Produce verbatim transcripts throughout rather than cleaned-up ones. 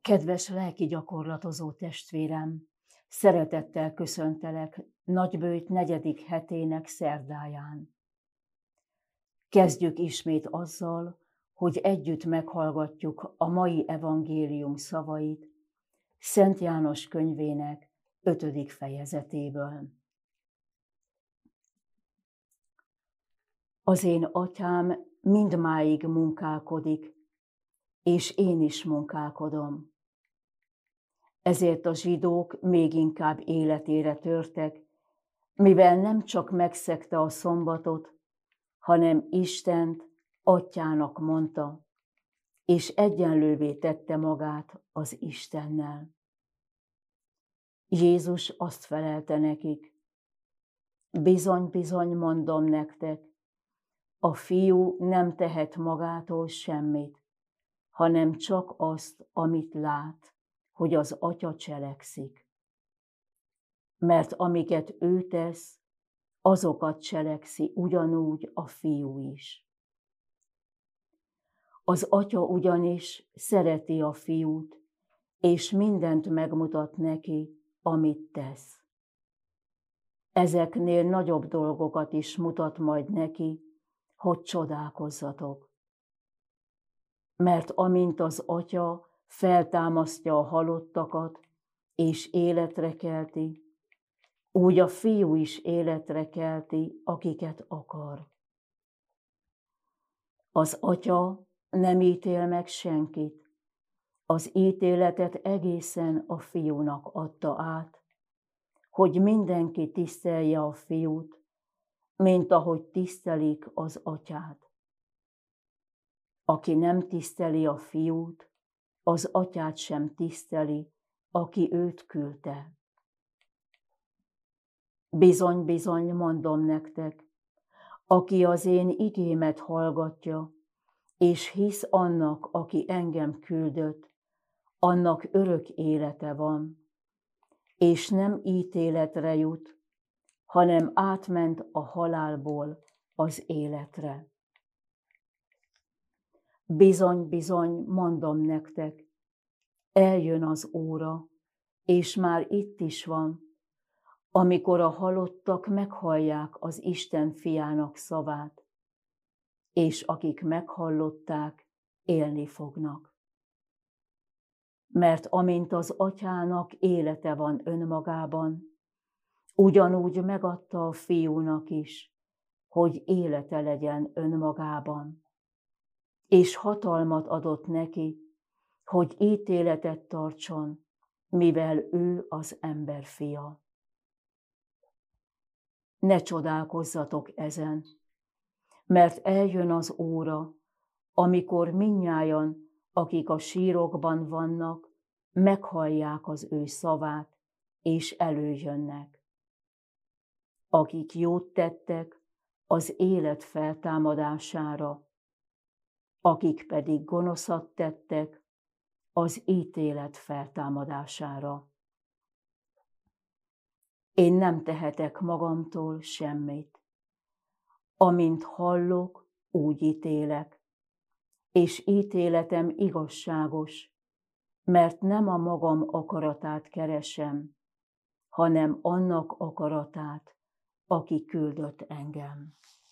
Kedves lelki gyakorlatozó testvérem, szeretettel köszöntelek Nagyböjt negyedik hetének szerdáján. Kezdjük ismét azzal, hogy együtt meghallgatjuk a mai evangélium szavait Szent János könyvének ötödik fejezetéből. Az én atyám mindmáig munkálkodik, és én is munkálkodom. Ezért a zsidók még inkább életére törtek, mivel nem csak megszegte a szombatot, hanem Istent atyának mondta, és egyenlővé tette magát az Istennel. Jézus azt felelte nekik: bizony-bizony mondom nektek, a fiú nem tehet magától semmit, hanem csak azt, amit lát, hogy az atya cselekszik. Mert amiket ő tesz, azokat cselekszi ugyanúgy a fiú is. Az atya ugyanis szereti a fiút, és mindent megmutat neki, amit tesz. Ezeknél nagyobb dolgokat is mutat majd neki, hogy csodálkozzatok. Mert amint az atya feltámasztja a halottakat, és életre kelti, úgy a fiú is életre kelti, akiket akar. Az atya nem ítél meg senkit, az ítéletet egészen a fiúnak adta át, hogy mindenki tisztelje a fiút, mint ahogy tisztelik az atyát. Aki nem tiszteli a fiút, az atyát sem tiszteli, aki őt küldte. Bizony-bizony mondom nektek, aki az én igémet hallgatja, és hisz annak, aki engem küldött, annak örök élete van, és nem ítéletre jut, hanem átment a halálból az életre. Bizony-bizony mondom nektek, eljön az óra, és már itt is van, amikor a halottak meghallják az Isten fiának szavát, és akik meghallották, élni fognak. Mert amint az atyának élete van önmagában, ugyanúgy megadta a fiúnak is, hogy élete legyen önmagában, és hatalmat adott neki, hogy ítéletet tartson, mivel ő az ember fia. Ne csodálkozzatok ezen, mert eljön az óra, amikor mindnyájan, akik a sírokban vannak, meghallják az ő szavát, és előjönnek. Akik jót tettek az élet feltámadására, akik pedig gonoszat tettek az ítélet feltámadására. Én nem tehetek magamtól semmit. Amint hallok, úgy ítélek, és ítéletem igazságos, mert nem a magam akaratát keresem, hanem annak akaratát, aki küldött engem.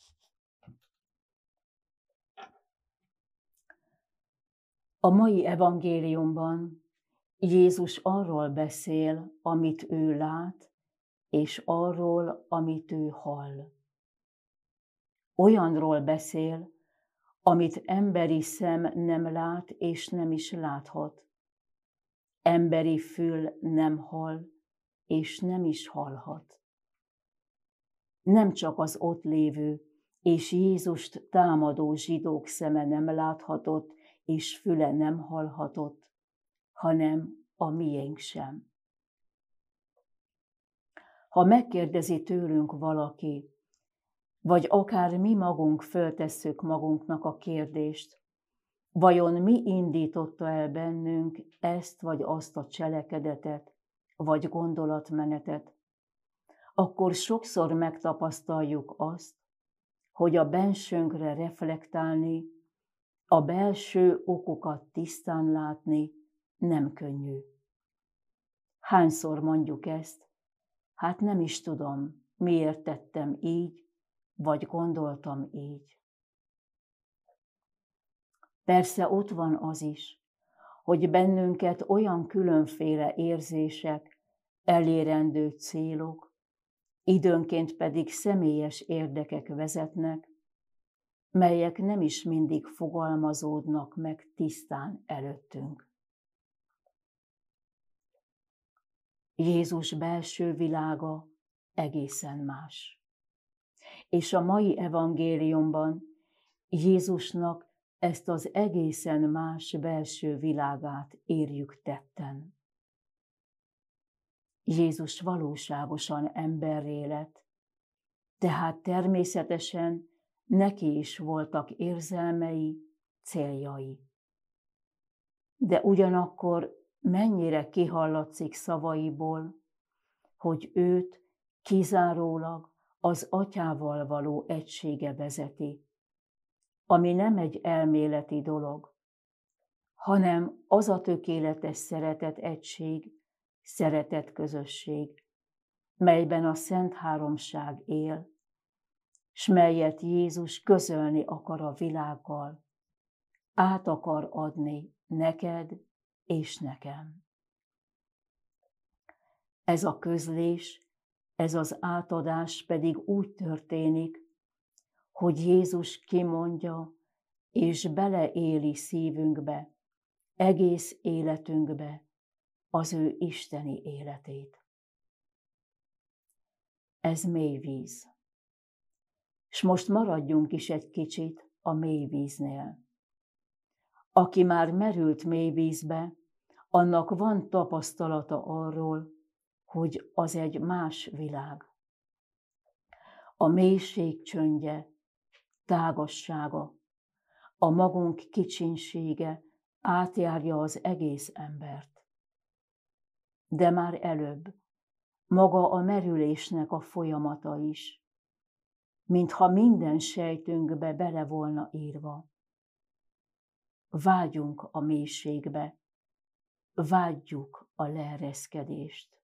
A mai evangéliumban Jézus arról beszél, amit ő lát, és arról, amit ő hall. Olyanról beszél, amit emberi szem nem lát és nem is láthat. Emberi fül nem hall és nem is hallhat. Nem csak az ott lévő és Jézust támadó zsidók szeme nem láthatott és füle nem hallhatott, hanem a miénk sem. Ha megkérdezi tőlünk valaki, vagy akár mi magunk föltesszük magunknak a kérdést, vajon mi indította el bennünk ezt vagy azt a cselekedetet, vagy gondolatmenetet, akkor sokszor megtapasztaljuk azt, hogy a bensőnkre reflektálni, a belső okokat tisztán látni nem könnyű. Hányszor mondjuk ezt? Hát nem is tudom, miért tettem így, vagy gondoltam így. Persze ott van az is, hogy bennünket olyan különféle érzések, elérendő célok, időnként pedig személyes érdekek vezetnek, melyek nem is mindig fogalmazódnak meg tisztán előttünk. Jézus belső világa egészen más. És a mai evangéliumban Jézusnak ezt az egészen más belső világát érjük tetten. Jézus valóságosan emberré lett, tehát természetesen neki is voltak érzelmei, céljai. De ugyanakkor mennyire kihallatszik szavaiból, hogy őt kizárólag az Atyával való egysége vezeti, ami nem egy elméleti dolog, hanem az a tökéletes szeretet egység, szeretet közösség, melyben a Szent Háromság él, s melyet Jézus közölni akar a világgal, át akar adni neked és nekem. Ez a közlés, ez az átadás pedig úgy történik, hogy Jézus kimondja és beleéli szívünkbe, egész életünkbe az ő isteni életét. Ez mély víz. És most maradjunk is egy kicsit a mély víznél. Aki már merült mély vízbe, annak van tapasztalata arról, hogy az egy más világ. A mélység csöndje, tágassága, a magunk kicsinsége átjárja az egész embert. De már előbb maga a merülésnek a folyamata is, mintha minden sejtünkbe bele volna írva. Vágyunk a mélységbe, vágyjuk a leereszkedést.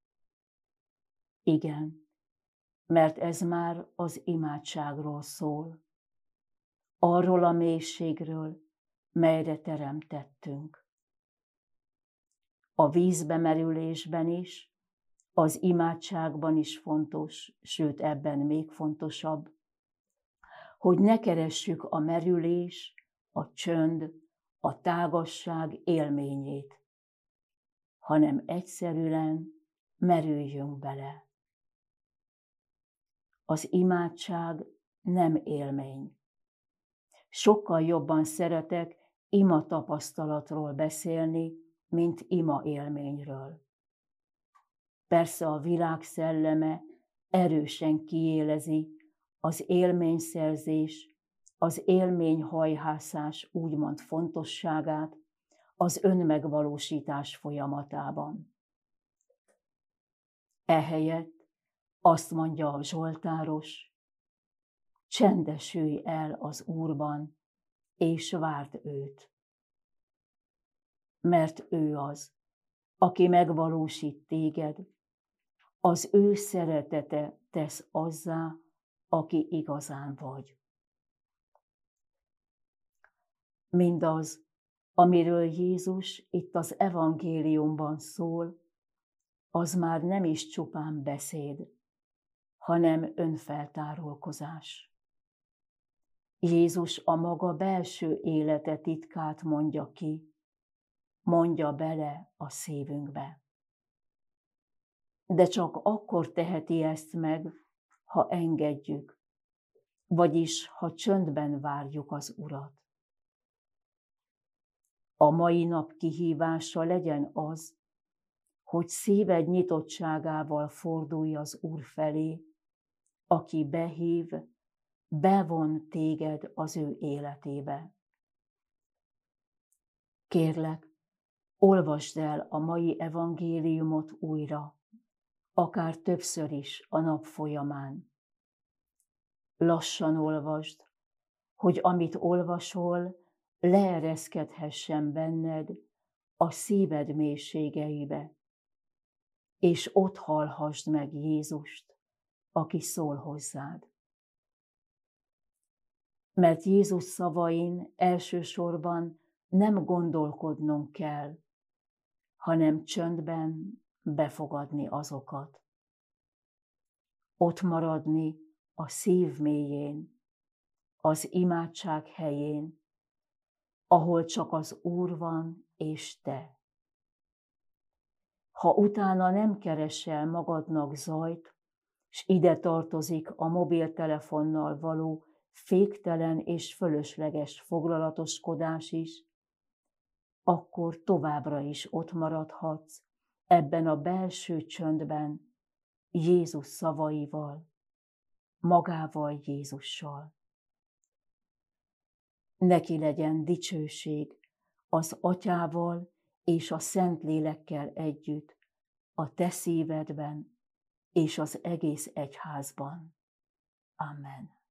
Igen, mert ez már az imádságról szól, arról a mélységről, melyre teremtettünk. A vízbe merülésben is, az imádságban is fontos, sőt ebben még fontosabb, hogy ne keressük a merülés, a csönd, a tágasság élményét, hanem egyszerűen merüljünk bele. Az imádság nem élmény. Sokkal jobban szeretek ima tapasztalatról beszélni, mint ima élményről. Persze a világ szelleme erősen kiélezi az élményszerzés, az élményhajhászás úgymond fontosságát az önmegvalósítás folyamatában. Ehelyett azt mondja a zsoltáros, csendesülj el az Úrban, és várd őt. Mert ő az, aki megvalósít téged, az ő szeretete tesz azzá, aki igazán vagy. Mindaz, amiről Jézus itt az evangéliumban szól, az már nem is csupán beszéd, hanem önfeltárolkozás. Jézus a maga belső élete titkát mondja ki, mondja bele a szívünkbe. De csak akkor teheti ezt meg, ha engedjük, vagyis ha csöndben várjuk az Urat. A mai nap kihívása legyen az, hogy szíved nyitottságával fordulj az Úr felé, aki behív, bevon téged az ő életébe. Kérlek, olvasd el a mai evangéliumot újra, akár többször is a nap folyamán. Lassan olvasd, hogy amit olvasol, leereszkedhessen benned a szíved mélységeibe, és ott hallhassd meg Jézust, aki szól hozzád. Mert Jézus szavain elsősorban nem gondolkodnunk kell, hanem csöndben befogadni azokat. Ott maradni a szív mélyén, az imádság helyén, ahol csak az Úr van és te. Ha utána nem keresel magadnak zajt, s ide tartozik a mobiltelefonnal való féktelen és fölösleges foglalatoskodás is, akkor továbbra is ott maradhatsz ebben a belső csöndben, Jézus szavaival, magával Jézussal. Neki legyen dicsőség az Atyával és a Szentlélekkel együtt, a te szívedben és az egész egyházban. Amen.